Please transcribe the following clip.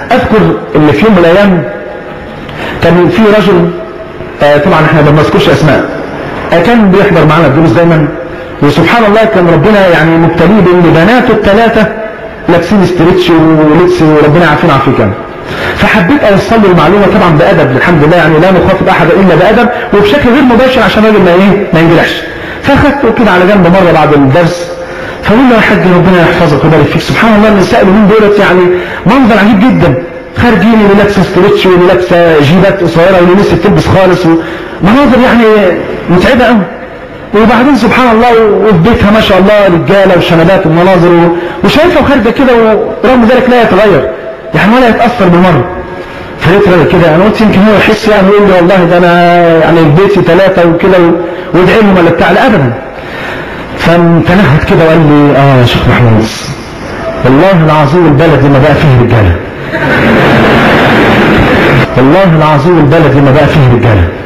اذكر ان في يوم من الايام كان في رجل، طبعا احنا ما بنذكرش اسماء، كان بيحضر معنا الدروس دايما، وسبحان الله كان ربنا يعني مبتليه بان بناته الثلاثه لابسين استريتش ولبس وربنا يعافينا عافيك. فحبيت اوصل له المعلومه طبعا بادب، الحمد لله يعني لا نخاطب احد الا بادب وبشكل غير مباشر عشان الراجل ما ينجرحش. فاخدته كده على جنب مره بعد الدرس، فقول له يا حاج ربنا يحفظك ويبارك فيك، سبحان الله النساء اليومين دولت يعني منظر عجيب جدا، خارجين اللي لابسه ستريتش واللي لابسه جيبات قصيره واللي لسه بتلبس خالص، مناظر يعني متعبه قوي. وبعدين سبحان الله وفي بيتها ما شاء الله رجاله وشنبات ومناظر وشايفه وخارجه كده، ورغم ذلك لا يتغير يعني ولا يتاثر بالمره. فلقيت راجل كده، انا قلت يمكن هو يحس يعني يقول لي والله ده انا يعني بيتي ثلاثه وكده وادعي لهم ولا بتاع، لا ابدا. فانتنهد كده وقال لي يا شيخ محمود والله العظيم البلد ما بقى فيه رجاله، والله العظيم البلد ما بقى فيه رجاله.